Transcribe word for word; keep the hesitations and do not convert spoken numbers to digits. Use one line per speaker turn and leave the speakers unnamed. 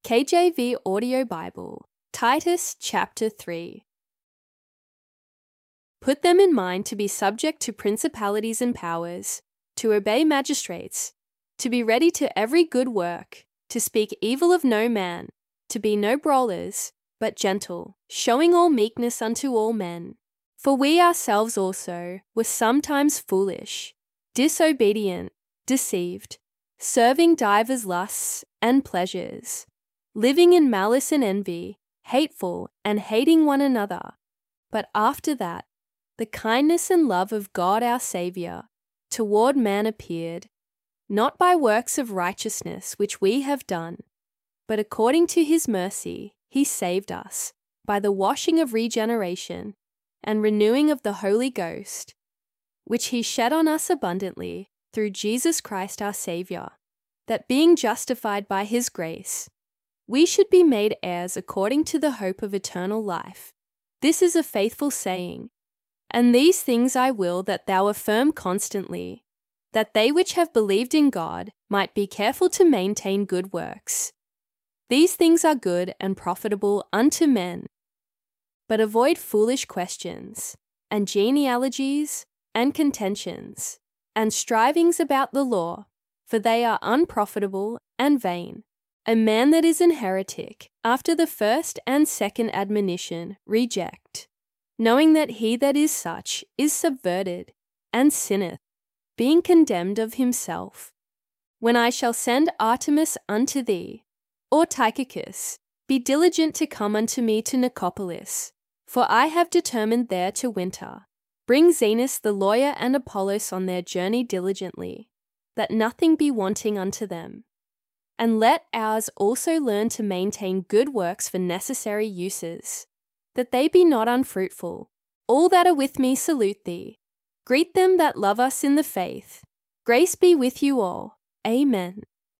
K J V Audio Bible, Titus chapter three. Put them in mind to be subject to principalities and powers, to obey magistrates, to be ready to every good work, to speak evil of no man, to be no brawlers, but gentle, showing all meekness unto all men. For we ourselves also were sometimes foolish, disobedient, deceived, serving divers lusts and pleasures, living in malice and envy, hateful and hating one another. But after that, the kindness and love of God our Saviour toward man appeared, not by works of righteousness which we have done, but according to his mercy he saved us by the washing of regeneration and renewing of the Holy Ghost, which he shed on us abundantly through Jesus Christ our Saviour, that being justified by his grace, we should be made heirs according to the hope of eternal life. This is a faithful saying, and these things I will that thou affirm constantly, that they which have believed in God might be careful to maintain good works. These things are good and profitable unto men. But avoid foolish questions, and genealogies, and contentions, and strivings about the law, for they are unprofitable and vain. A man that is an heretic, after the first and second admonition, reject, knowing that he that is such is subverted, and sinneth, being condemned of himself. When I shall send Artemas unto thee, or Tychicus, be diligent to come unto me to Nicopolis, for I have determined there to winter. Bring Zenas the lawyer and Apollos on their journey diligently, that nothing be wanting unto them. And let ours also learn to maintain good works for necessary uses, that they be not unfruitful. All that are with me salute thee. Greet them that love us in the faith. Grace be with you all. Amen.